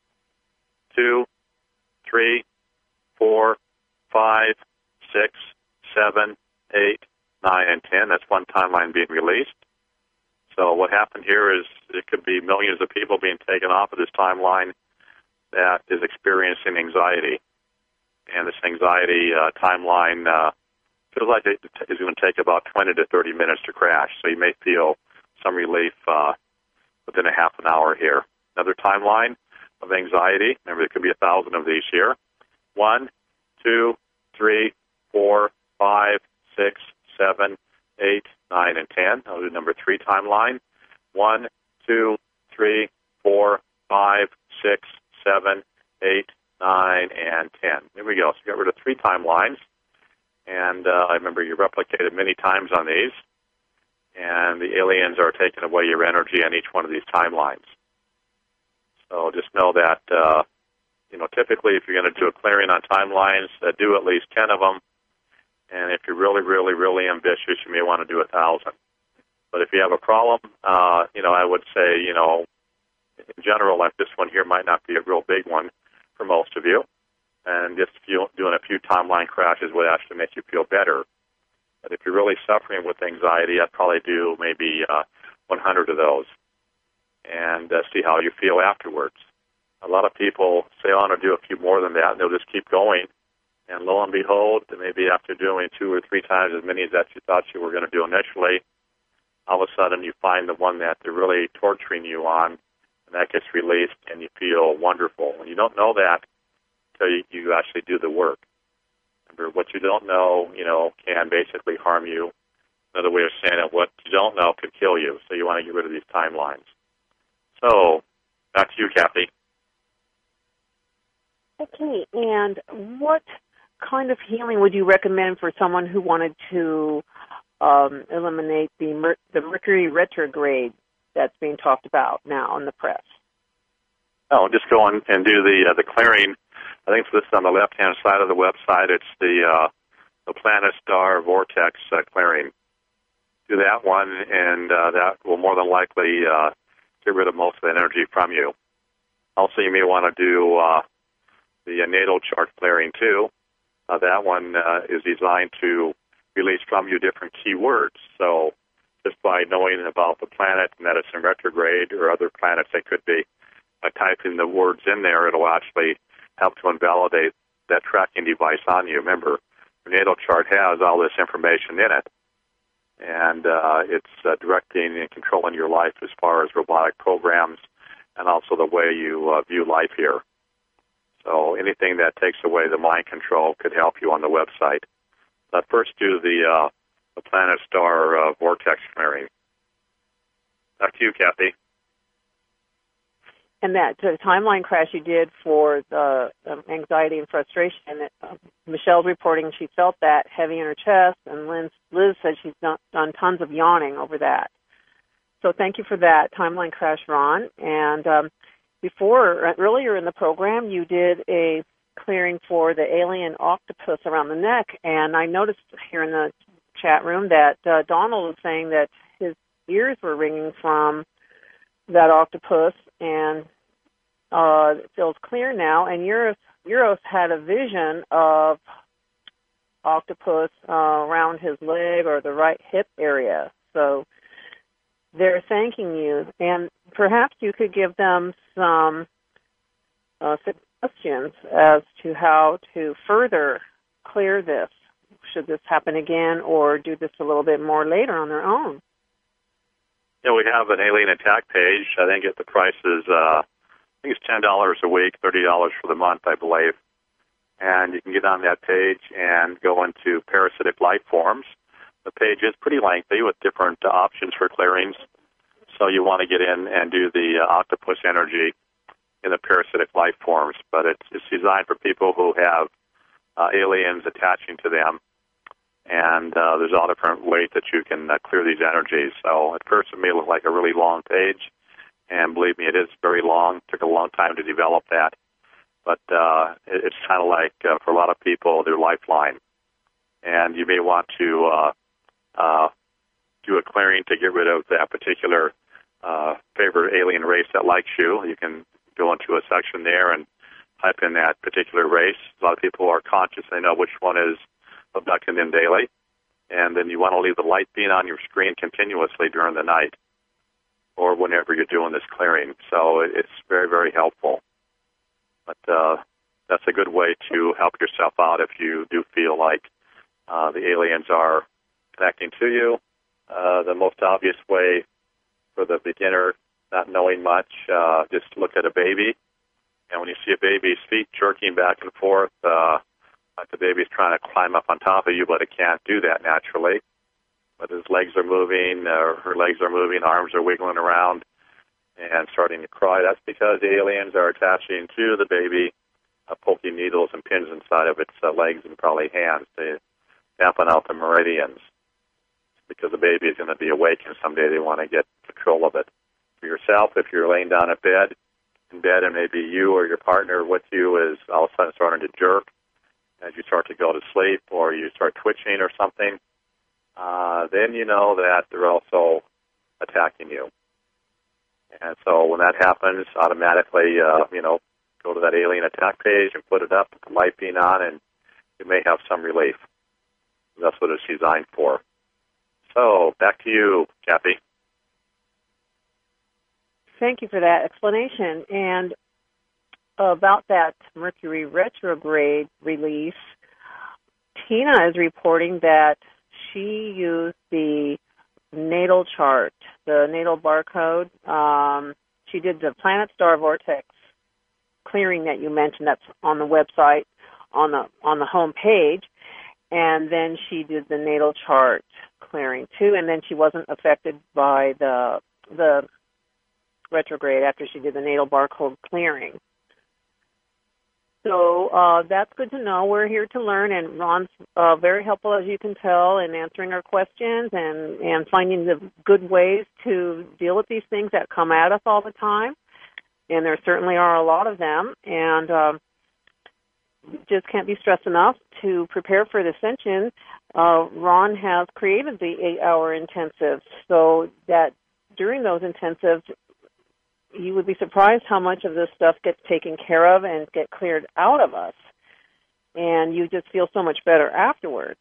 2, 3, 4, 5, 6, 7, 8, 9, and 10. That's one timeline being released. So what happened here is it could be millions of people being taken off of this timeline that is experiencing anxiety. And this anxiety timeline feels like it is going to take about 20 to 30 minutes to crash. So you may feel some relief within a half an hour here. Another timeline of anxiety. Remember, there could be 1,000 of these here. 1, 2, 3, 4, 5, 6, 7, 8, 9, and 10. I'll do number 3 timeline. 1, 2, 3, 4, 5, 6, 7, 8, 9, and 10. Here we go. So get rid of 3 timelines. And I remember you replicated many times on these. And the aliens are taking away your energy on each one of these timelines. So just know that, typically if you're going to do a clearing on timelines, do at least 10 of them. And if you're really, really, really ambitious, you may want to do 1,000. But if you have a problem, I would say, in general, like this one here might not be a real big one for most of you. And just doing a few timeline crashes would actually make you feel better. But if you're really suffering with anxiety, I'd probably do maybe 100 of those and see how you feel afterwards. A lot of people say, I want to do a few more than that, and they'll just keep going. And lo and behold, maybe after doing 2 or 3 times as many as that you thought you were going to do initially, all of a sudden you find the one that they're really torturing you on, and that gets released, and you feel wonderful. And you don't know that until you actually do the work. Remember, what you don't know, can basically harm you. Another way of saying it, what you don't know could kill you. So you want to get rid of these timelines. So, back to you, Kathy. Okay, and what kind of healing would you recommend for someone who wanted to eliminate the Mercury retrograde that's being talked about now in the press? Oh, just go on and do the clearing. I think it's listed on the left-hand side of the website. It's the Planet Star Vortex clearing. Do that one, and that will more than likely get rid of most of the energy from you. Also, you may want to do the natal chart clearing, too. That one is designed to release from you different keywords. So just by knowing about the planet and that it's in retrograde or other planets they could be, by typing the words in there, it'll actually help to invalidate that tracking device on you. Remember, the natal chart has all this information in it, and it's directing and controlling your life as far as robotic programs and also the way you view life here. So anything that takes away the mind control could help you on the website. But first do the Planet Star Vortex clearing. Back to you, Kathy. And that timeline crash you did for the anxiety and frustration, Michelle's reporting she felt that heavy in her chest, and Liz said she's done tons of yawning over that. So thank you for that timeline crash, Ron. And earlier in the program, you did a clearing for the alien octopus around the neck, and I noticed here in the chat room that Donald was saying that his ears were ringing from that octopus, and it feels clear now. And Euros had a vision of octopus around his leg or the right hip area. So they're thanking you, and perhaps you could give them some suggestions as to how to further clear this. Should this happen again, or do this a little bit more later on their own? Yeah, we have an alien attack page. I think the price is, I think it's $10 a week, $30 for the month, I believe. And you can get on that page and go into parasitic life forms. The page is pretty lengthy with different options for clearings. So you want to get in and do the octopus energy in the parasitic life forms. But it's designed for people who have aliens attaching to them. And there's all different ways that you can clear these energies. So at first it may look like a really long page. And believe me, it is very long. It took a long time to develop that. But it's kind of like, for a lot of people, their lifeline. And you may want to do a clearing to get rid of that particular favorite alien race that likes you. You can go into a section there and type in that particular race. A lot of people are conscious. They know which one is abducting them daily. And then you want to leave the light being on your screen continuously during the night or whenever you're doing this clearing. So it's very, very helpful. But that's a good way to help yourself out if you do feel like the aliens are connecting to you. The most obvious way for the beginner, not knowing much, just look at a baby. And when you see a baby's feet jerking back and forth, like the baby's trying to climb up on top of you, but it can't do that naturally. But his legs are moving, her legs are moving, arms are wiggling around and starting to cry. That's because the aliens are attaching to the baby, poking needles and pins inside of its legs and probably hands to dampen out the meridians. Because the baby is going to be awake and someday they want to get control of it. For yourself, if you're laying down in bed and maybe you or your partner with you is all of a sudden starting to jerk as you start to go to sleep or you start twitching or something, then you know that they're also attacking you. And so when that happens, automatically, go to that alien attack page and put it up with the light being on, and you may have some relief. That's what it's designed for. So back to you, Kathy. Thank you for that explanation. And about that Mercury retrograde release, Tina is reporting that she used the natal chart, the natal barcode. She did the Planet Star Vortex clearing that you mentioned. That's on the website, on the home page. And then she did the natal chart clearing too, and then she wasn't affected by the retrograde after she did the natal barcode clearing. So that's good to know. We're here to learn, and Ron's very helpful, as you can tell, in answering our questions and finding the good ways to deal with these things that come at us all the time. And there certainly are a lot of them, and just can't be stressed enough to prepare for the ascension. Ron has created the 8-hour intensives so that during those intensives, you would be surprised how much of this stuff gets taken care of and get cleared out of us. And you just feel so much better afterwards.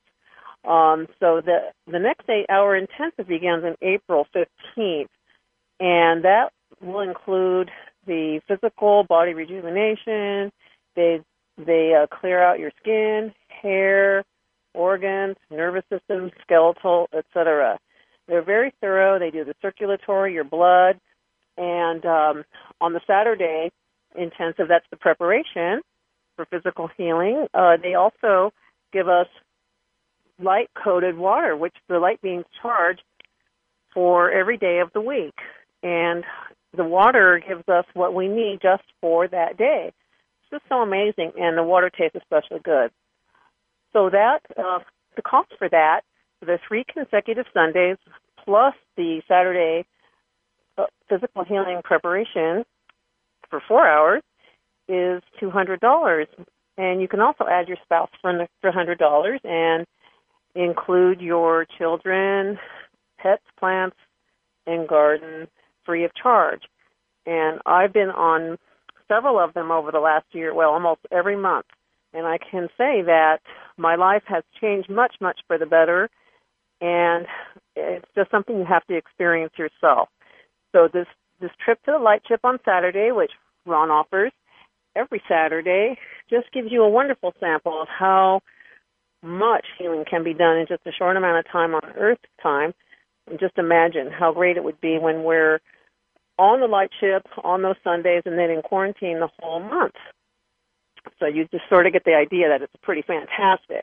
So the next 8-hour intensive begins on April 15th, and that will include the physical body rejuvenation. They clear out your skin, hair, organs, nervous system, skeletal, etc. They're very thorough. They do the circulatory, your blood, and on the Saturday intensive, that's the preparation for physical healing. They also give us light-coated water, which the light beings charge for every day of the week. And the water gives us what we need just for that day. It's just so amazing, and the water tastes especially good. So that the cost for that, for the 3 consecutive Sundays, plus the Saturday physical healing preparation for 4 hours, is $200. And you can also add your spouse for $100 and include your children, pets, plants, and garden free of charge. And I've been on several of them over the last year, well, almost every month. And I can say that my life has changed much, much for the better. And it's just something you have to experience yourself. So this trip to the light chip on Saturday, which Ron offers every Saturday, just gives you a wonderful sample of how much healing can be done in just a short amount of time on Earth time. And just imagine how great it would be when we're on the light chip on those Sundays and then in quarantine the whole month. So you just sort of get the idea that it's pretty fantastic.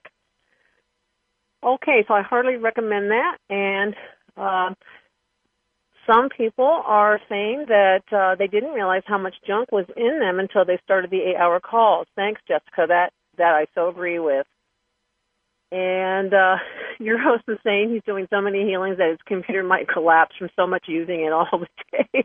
Okay, so I heartily recommend that. And some people are saying that they didn't realize how much junk was in them until they started the 8-hour calls. Thanks, Jessica. That I so agree with. And your host is saying he's doing so many healings that his computer might collapse from so much using it all the day.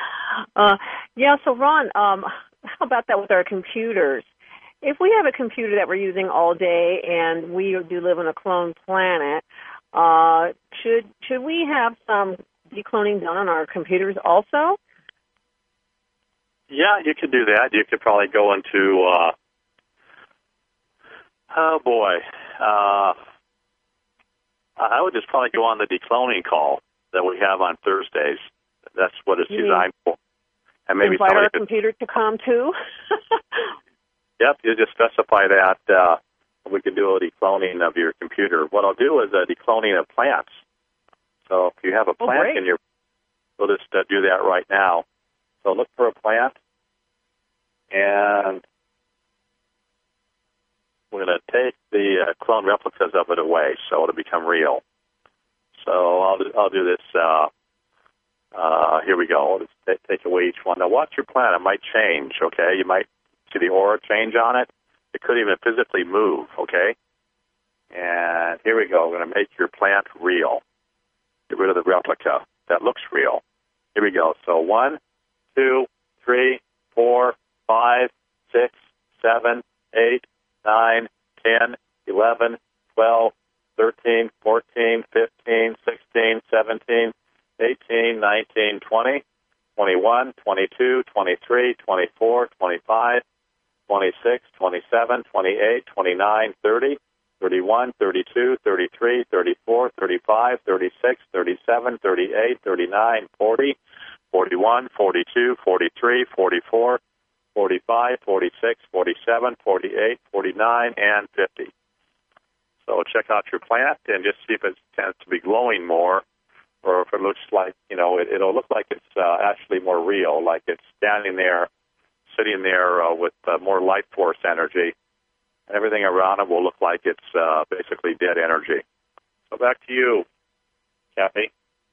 So Ron, how about that with our computers? If we have a computer that we're using all day and we do live on a cloned planet, should we have some decloning done on our computers also? Yeah, you could do that. You could probably go into, I would just probably go on the decloning call that we have on Thursdays. That's what it's designed for. And maybe invite our computer to come too? Yep, you just specify that we can do a decloning of your computer. What I'll do is a decloning of plants. So if you have a plant in your, we'll just do that right now. So look for a plant, and we're going to take the clone replicas of it away so it'll become real. So I'll do this. Here we go. Let's take away each one. Now watch your plant. It might change, okay? You might see the aura change on it. It could even physically move, okay? And here we go. We're going to make your plant real. Get rid of the replica. That looks real. Here we go. So 1, 2, 3, 4, 5, 6, 7, 8, 9, 10, 11, 12, 13, 14, 15, 16, 17, 18, 19, 20, 21, 22, 23, 24, 25, 26, 27, 28, 29, 30, 31, 32, 33, 34, 35, 36, 37, 38, 39, 40, 41, 42, 43, 44, 45, 46, 47, 48, 49, and 50. So check out your plant and just see if it tends to be glowing more, or if it looks like, it'll look like it's actually more real, like it's standing there sitting there with more life force energy. Everything around it will look like it's basically dead energy. So back to you, Kathy.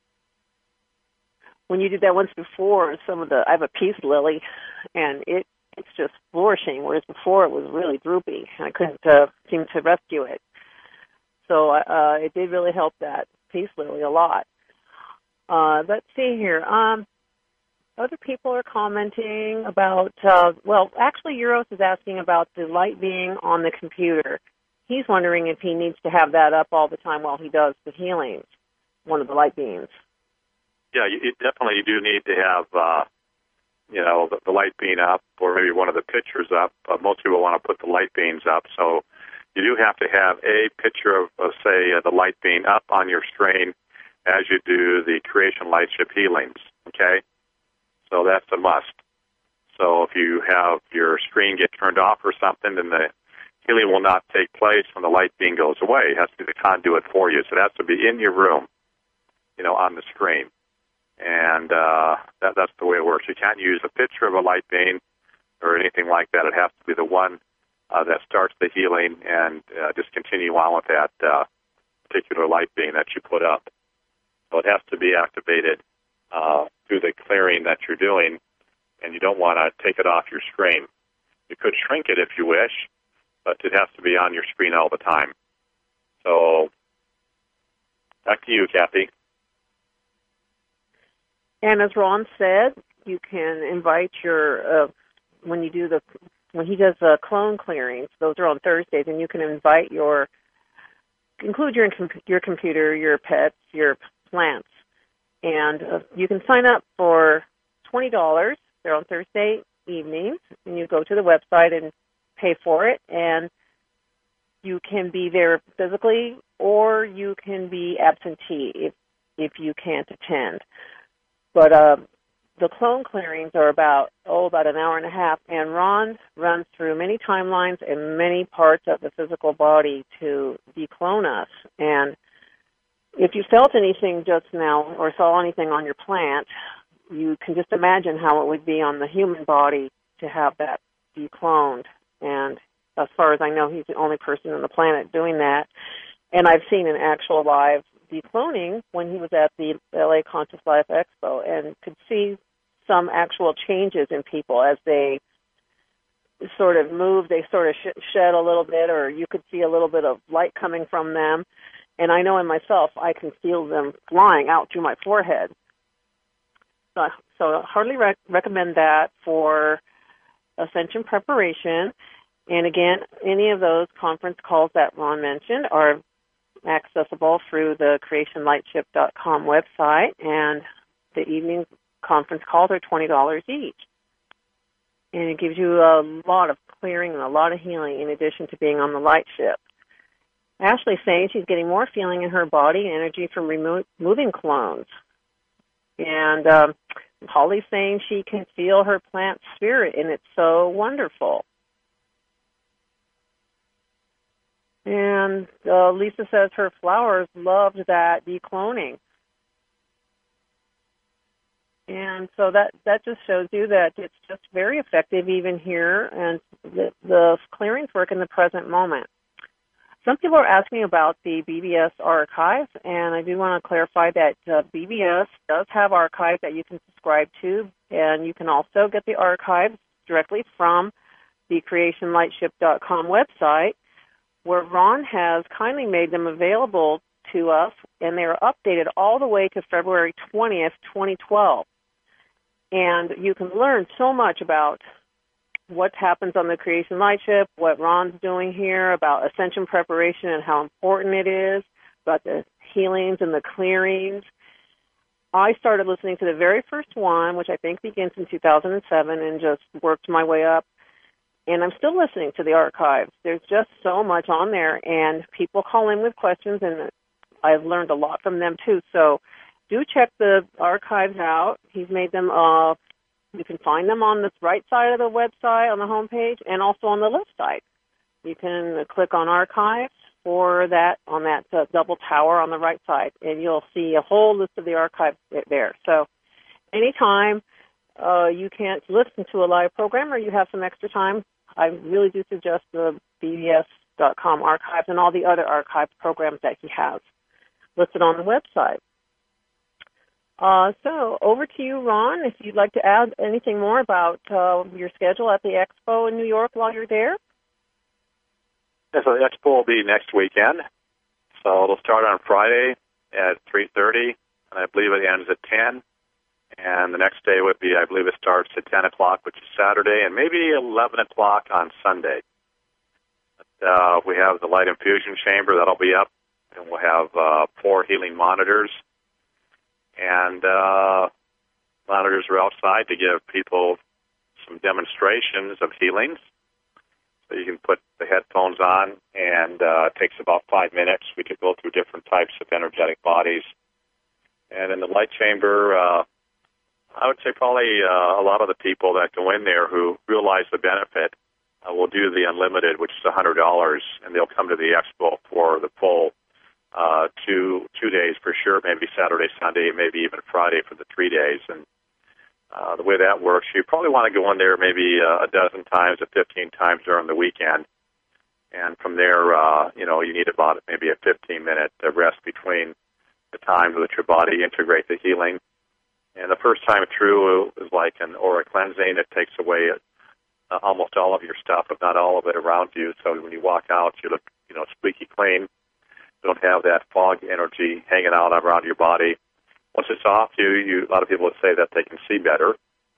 When you did that once before, I have a peace lily, and it's just flourishing, whereas before it was really droopy. I couldn't seem to rescue it. So it did really help that peace lily a lot. Let's see here. Other people are commenting about, actually Euros is asking about the light being on the computer. He's wondering if he needs to have that up all the time while he does the healings, one of the light beams. Yeah, you definitely do need to have, the light beam up, or maybe one of the pictures up. Most people want to put the light beams up, so you do have to have a picture of, say, the light beam up on your screen as you do the Creation Lightship healings, okay? So that's a must. So if you have your screen get turned off or something, then the healing will not take place when the light beam goes away. It has to be the conduit for you. So it has to be in your room, on the screen. And that's the way it works. You can't use a picture of a light beam or anything like that. It has to be the one that starts the healing, and just continue on with that particular light beam that you put up. So it has to be activated through the clearing that you're doing, and you don't want to take it off your screen. You could shrink it if you wish, but it has to be on your screen all the time. So back to you, Kathy. And as Ron said, you can invite your when he does clone clearings. Those are on Thursdays, and you can include your computer, your pets, your plants, and you can sign up for $20. They're on Thursday evenings, and you go to the website and pay for it, and you can be there physically, or you can be absentee if you can't attend. But the clone clearings are about an hour and a half, and Ron runs through many timelines and many parts of the physical body to declone us. And if you felt anything just now or saw anything on your plant, you can just imagine how it would be on the human body to have that decloned. And as far as I know, he's the only person on the planet doing that. And I've seen an actual live decloning when he was at the LA Conscious Life Expo, and could see some actual changes in people as they sort of move. They sort of shed a little bit, or you could see a little bit of light coming from them. And I know in myself, I can feel them flying out through my forehead. So I hardly recommend that for ascension preparation. And again, any of those conference calls that Ron mentioned are accessible through the creationlightship.com website, and the evening conference calls are $20 each. And it gives you a lot of clearing and a lot of healing in addition to being on the light ship. Ashley's saying she's getting more feeling in her body and energy from removing clones. And Holly's saying she can feel her plant spirit, and it's so wonderful. And Lisa says her flowers loved that decloning. And so that just shows you that it's just very effective even here, and the clearings work in the present moment. Some people are asking about the BBS archives, and I do want to clarify that BBS does have archives that you can subscribe to, and you can also get the archives directly from the creationlightship.com website, where Ron has kindly made them available to us, and they are updated all the way to February 20th, 2012. And you can learn so much about what happens on the Creation Lightship, what Ron's doing here, about ascension preparation and how important it is, about the healings and the clearings. I started listening to the very first one, which I think begins in 2007, and just worked my way up. And I'm still listening to the archives. There's just so much on there, and people call in with questions, and I've learned a lot from them too. So do check the archives out. He's made them, you can find them on the right side of the website on the homepage, and also on the left side. You can click on archives for that on that double tower on the right side, and you'll see a whole list of the archives there. So anytime you can't listen to a live program or you have some extra time, I really do suggest the BBS.com archives and all the other archived programs that he has listed on the website. So over to you, Ron, if you'd like to add anything more about your schedule at the Expo in New York while you're there. Yeah, so the Expo will be next weekend. So it'll start on Friday at 3:30, and I believe it ends at 10. And the next day would be, I believe it starts at 10 o'clock, which is Saturday, and maybe 11 o'clock on Sunday. But, we have the light infusion chamber that'll be up, and we'll have 4 healing monitors. And monitors are outside to give people some demonstrations of healings. So you can put the headphones on, and it takes about 5 minutes. We could go through different types of energetic bodies. And in the light chamber, I would say probably a lot of the people that go in there who realize the benefit will do the unlimited, which is $100, and they'll come to the expo for the full 2 days for sure, maybe Saturday, Sunday, maybe even Friday for the 3 days. And the way that works, you probably want to go in there maybe a dozen times to 15 times during the weekend. And from there, you need about maybe a 15-minute rest between the times that your body integrates the healing. And the first time through is like an aura cleansing. It takes away almost all of your stuff, if not all of it, around you. So when you walk out, you look, squeaky clean. You don't have that fog energy hanging out around your body. Once it's off you, a lot of people would say that they can see better.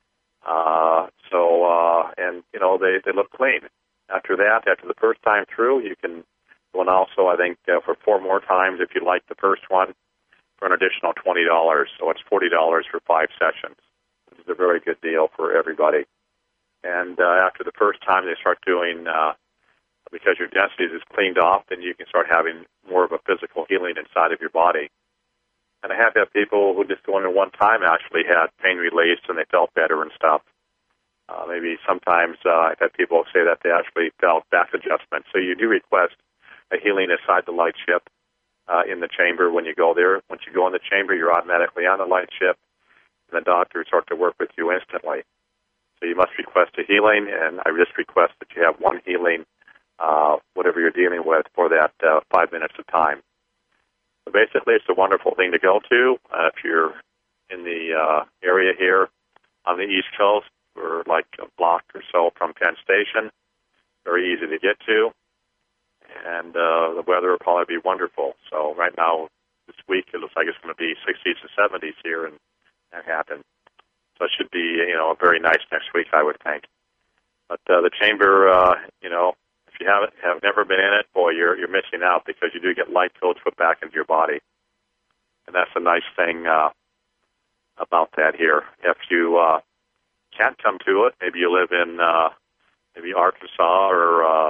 They look clean. After that, after the first time through, you can go and also, I think, for 4 more times if you like the first one, for an additional $20. So it's $40 for 5 sessions. This is a very good deal for everybody. And after the first time, they start doing, because your density is cleaned off, then you can start having more of a physical healing inside of your body. And I have had people who just go in one time actually had pain released and they felt better and stuff. Maybe sometimes I've had people say that they actually felt back adjustment. So you do request a healing inside the light ship in the chamber when you go there. Once you go in the chamber, you're automatically on the light ship, and the doctors start to work with you instantly. So you must request a healing, and I just request that you have one healing, whatever you're dealing with, for that 5 minutes of time. So basically, it's a wonderful thing to go to. If you're in the area here on the East Coast, we're like a block or so from Penn Station. Very easy to get to. And the weather will probably be wonderful. So right now, this week, it looks like it's going to be 60s and 70s here in Manhattan. So it should be, a very nice next week, I would think. But the chamber, if you have never been in it, boy, you're missing out, because you do get light codes put back into your body. And that's a nice thing about that here. If you can't come to it, maybe you live in maybe Arkansas or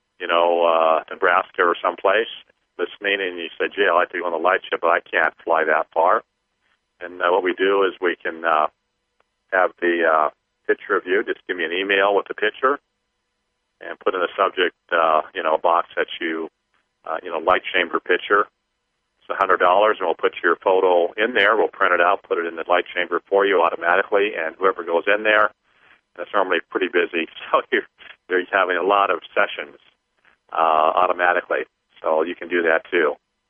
Nebraska or someplace listening, and you say, gee, I'd like to go on the light ship, but I can't fly that far. And what we do is we can have the picture of you. Just give me an email with the picture and put in the subject, box that you, light chamber picture. It's $100, and we'll put your photo in there. We'll print it out, put it in the light chamber for you automatically, and whoever goes in there, and it's normally pretty busy, so you're having a lot of sessions automatically. So you can do that too.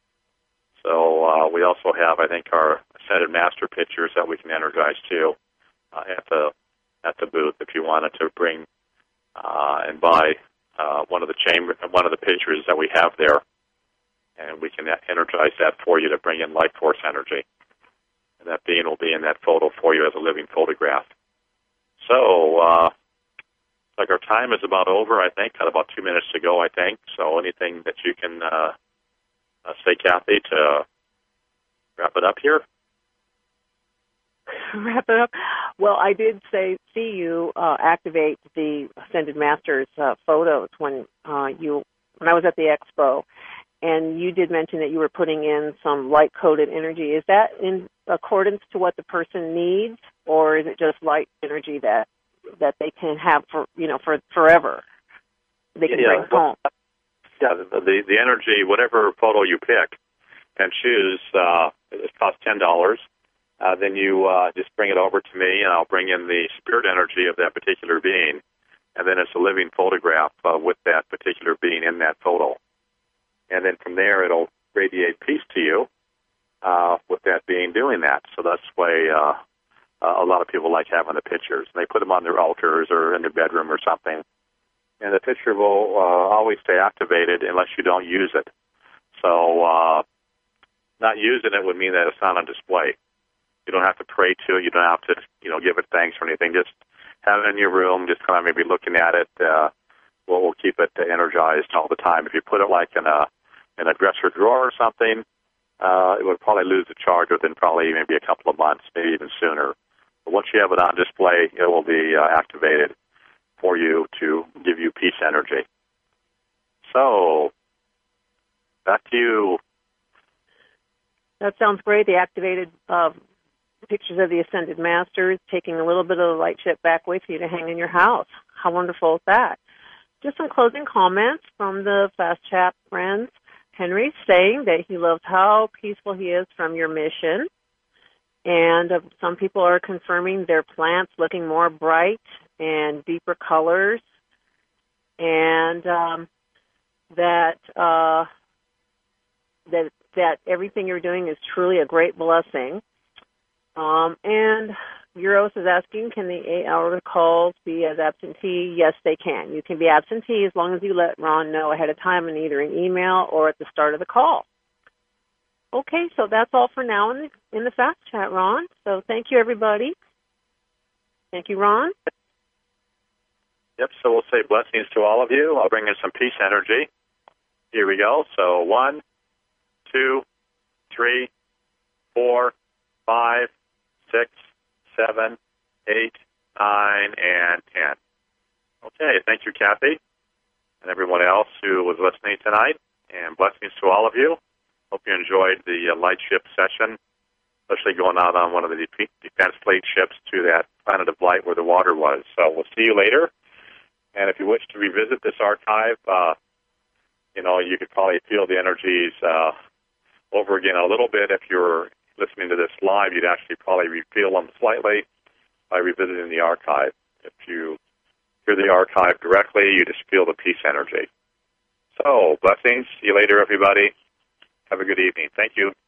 So we also have, I think, our Ascended Master pictures that we can energize too at the booth if you wanted to bring and buy one of the pictures that we have there, and we can energize that for you to bring in life force energy. And that being will be in that photo for you as a living photograph. So, like our time is about over, I think. Got about 2 minutes to go, I think. So anything that you can say, Kathy, to wrap it up here? Wrap it up. Well, I did see you activate the Ascended Masters photos when I was at the expo, and you did mention that you were putting in some light-coded energy. Is that in accordance to what the person needs, or is it just light energy that they can have for forever? They can bring home. Yeah, the energy, whatever photo you pick and choose, it costs $10. then you just bring it over to me, and I'll bring in the spirit energy of that particular being, and then it's a living photograph with that particular being in that photo. And then from there, it'll radiate peace to you with that being doing that. So that's why a lot of people like having the pictures. They put them on their altars or in their bedroom or something, and the picture will always stay activated unless you don't use it. So not using it would mean that it's not on display. You don't have to pray to it. You don't have to, give it thanks or anything. Just have it in your room. Just kind of maybe looking at it. We'll keep it energized all the time. If you put it like in a dresser drawer or something, it would probably lose the charge within probably maybe a couple of months, maybe even sooner. But once you have it on display, it will be activated for you to give you peace energy. So, back to you. That sounds great. The activated pictures of the Ascended Masters, taking a little bit of the light ship back with you to hang in your house. How wonderful is that? Just some closing comments from the Fast Chat friends. Henry's saying that he loves how peaceful he is from your mission. And some people are confirming their plants looking more bright and deeper colors. And that everything you're doing is truly a great blessing. And Euros is asking, can the 8-hour calls be as absentee? Yes, they can. You can be absentee as long as you let Ron know ahead of time in either an email or at the start of the call. Okay, so that's all for now in the Fast Chat, Ron. So thank you, everybody. Thank you, Ron. Yep, so we'll say blessings to all of you. I'll bring in some peace energy. Here we go. So 1, 2, 3, 4, 5, 6, 7, 8, 9, and 10. Okay, thank you, Kathy, and everyone else who was listening tonight, and blessings to all of you. Hope you enjoyed the light ship session, especially going out on one of the Defense Fleet ships to that planet of light where the water was. So we'll see you later, and if you wish to revisit this archive, you could probably feel the energies over again a little bit. If you're listening to this live, you'd actually probably feel them slightly by revisiting the archive. If you hear the archive directly, you just feel the peace energy. So, blessings. See you later, everybody. Have a good evening. Thank you.